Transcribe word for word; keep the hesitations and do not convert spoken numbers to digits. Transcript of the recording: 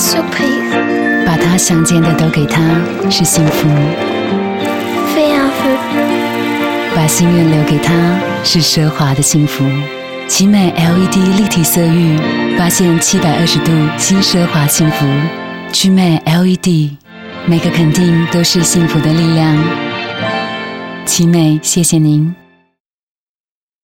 surprise。 把他想见的都给他，是幸福。 Fais un vœu。 把心愿留给他，是奢华的幸福。奇美 L E D 立体色域，发现七百二十度新奢华幸福。奇美 L E D， 每个肯定都是幸福的力量。奇美，谢谢您。